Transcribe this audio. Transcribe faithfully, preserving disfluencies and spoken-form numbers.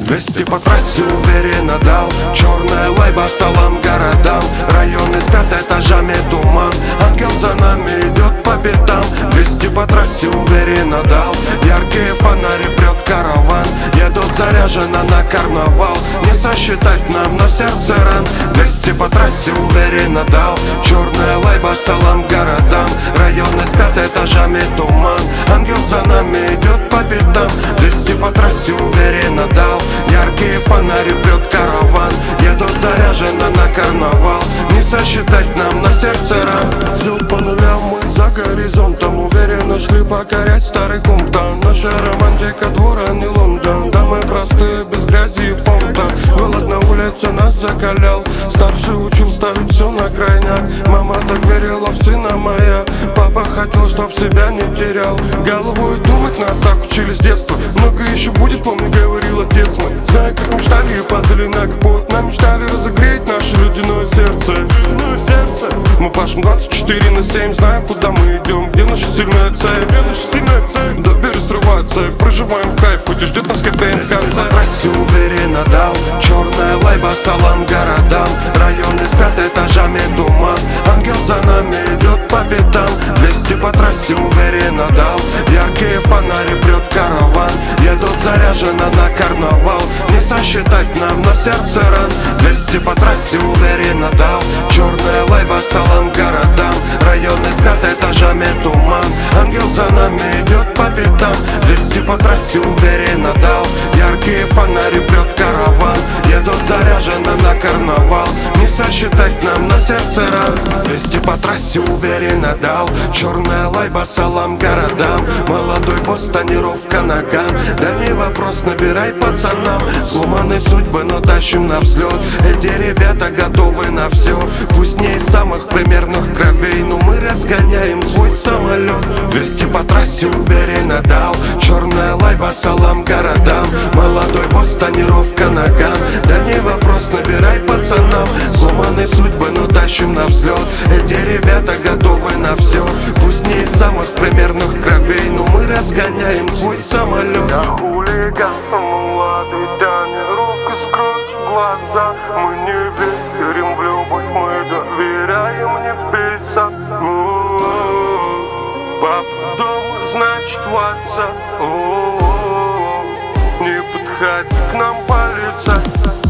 Двести по трассе уверенно дал. Черная лайба, салам городам. Районы спят, этажами туман. Ангел за нами идет по пятам. Двести по трассе уверенно дал. Яркие фонари, прет караван. Едут заряженно на карнавал. Не сосчитать нам, но сердце ран. Двести по трассе уверенно дал. Черная лайба, салам городам. Районы спят, этажами туман. Ангел за нами идет по пятам. Двести по трассе уверенно дал. Яркие фонари, прет караван. Едут заряженно на карнавал. Не сосчитать нам, на сердце ран. Все по нулям, мы за горизонтом. Уверенно шли покорять старый Кумптон. Наша романтика двора не Лондон. Да мы простые, без грязи и понта. Голод на улице нас закалял. Старший учил ставить все на крайняк. Мама так верила в сына моя. Папа хотел, чтоб себя не терял. Головой думать нас так учили с детства. Много еще будет, помню, говорил отец мой. Знаю, как мечтали и падали на капот. Нам мечтали разогреть наше ледяное сердце. Ледяное сердце. Мы пашем двадцать четыре на семь. Знаем, куда мы идем, где наша сильная цель. Где наша сильная цель? До берега срывается. Проживаем в кайф, хоть и ждет нас хэппи-энд в конце. По трассе уверенно дал. Черная лайба, салам городам. Районы спят, этажами туман. Ангел за нами идет по пятам. Двести по трассе уверенно дал. Яркие фонари, прет караван. Едут заряженно на карнавал. Не сосчитать нам, на сердце ран. Двести по трассе уверенно дал. Черная лайба, салам городам. Районы спят, этажами туман. Ангел за нами идет по пятам. Двести по трассе уверенно дал. Яркие фонари, прет караван. Едут заряженно на карнавал. Не сосчитать нам, на сердце ран. Двести по трассе уверенно дал. Черная лайба, салам городам. Молодой босс, тонировка ногам. Да не вопрос, набирай пацанам. Сломанные судьбы, но тащим на взлет. Эти ребята готовы на все. Пусть не из самых примерных кровей, но мы разгоняем свой самолет. Двести по трассе уверенно дал. Черная лайба, салам городам. Молодой босс, тонировка ногам. Да не вопрос, набирай пацанам. Сломанные судьбы, но тащим на взлет. Эти ребята готовы на все. Пусть не из самых примерных кровей, но мы разгоняем свой самолет. Я хулиган, молодой тонировка, скрой глаза. Мы не верим в любовь, мы доверяем небесам. Папа дома, значит Ватса. Не подходи к нам, полиция.